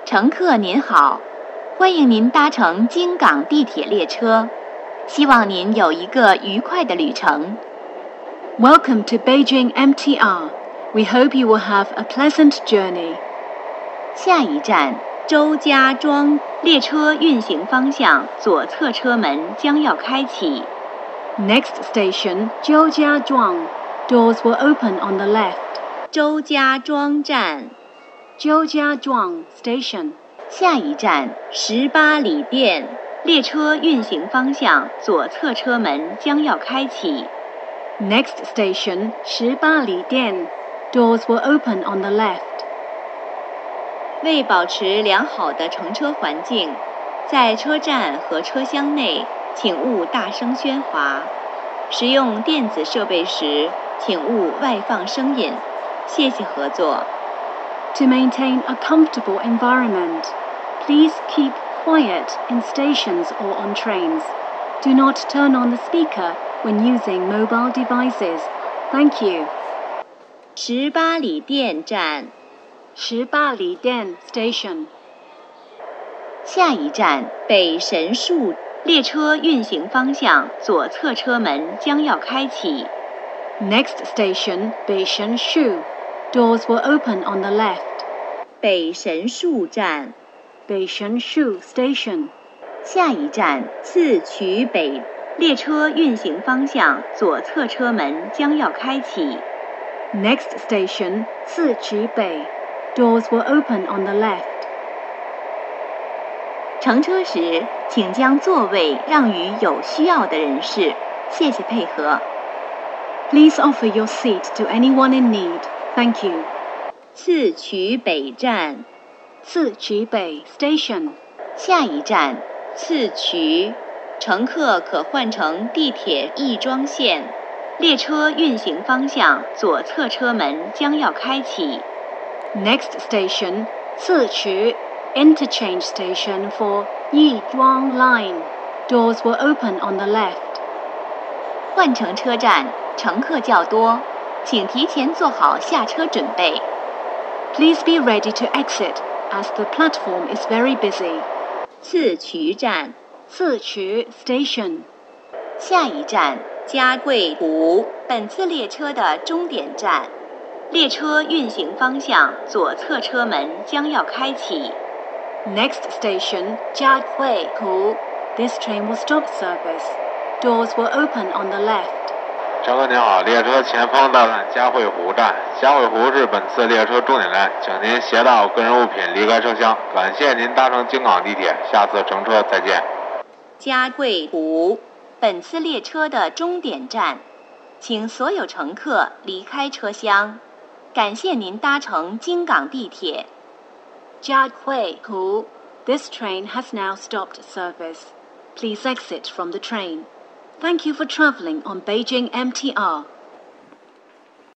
乘客您好，欢迎您搭乘京港地铁列车，希望您有一个愉快的旅程。 Welcome to Beijing MTR. We hope you will have a pleasant journey. 下一站周家庄，列车运行方向左侧车门将要开启。 Next station, Jiujiazhuang. Doors will open on the left. 周家庄站。 Jiujiazhuang Station. 下一站18里店，列车运行方向左侧车门将要开启。 Next station, 18里店. Doors will open on the left. 为保持良好的乘车环境，在车站和车厢内，请勿大声喧哗。使用电子设备时，请勿外放声音。谢谢合作。 To maintain a comfortable environment, please keep quiet in stations or on trains. Do not turn on the speaker when using mobile devices. Thank you. 18里店站。 18里店 Station. 下一站北神树，列车运行方向左侧车门将要开启。 Next station, Beishenshu. Doors will open on the left. 北神树站。 Beishenshu Station. 下一站次渠北，列车运行方向左侧车门将要开启。 Next station, Ciqubei. Doors will open on the left. 乘车时，请将座位让予有需要的人士。谢谢配合。 Please offer your seat to anyone in need. Thank you. 次渠北站。 Ciqubei Station. 下一站次渠，乘客可换乘地铁亦庄线。列车运行方向左侧车门将要开启。 Next station, Ciqu Interchange Station for Yizhuang Line. Doors will open on the left. 换乘车站，乘客较多，请提前做好下车准备。 Please be ready to exit, as the platform is very busy. 次渠站。 Ciqu Station. 下一站嘉贵湖，本次列车的终点站。列车运行方向左侧车门将要开启。 Next station, Jiahuihu. This train will stop service. Doors will open on the left. 乘客您好，列车前方到站嘉惠湖站。嘉惠湖是本次列车终点站，请您携带个人物品离开车厢。感谢您搭乘京港地铁，下次乘车再见。 嘉贵湖，本次列车的终点站，请所有乘客离开车厢。感谢您搭乘京港地铁。 Jiahuihu. This train has now stopped service. Please exit from the train. Thank you for traveling on Beijing MTR.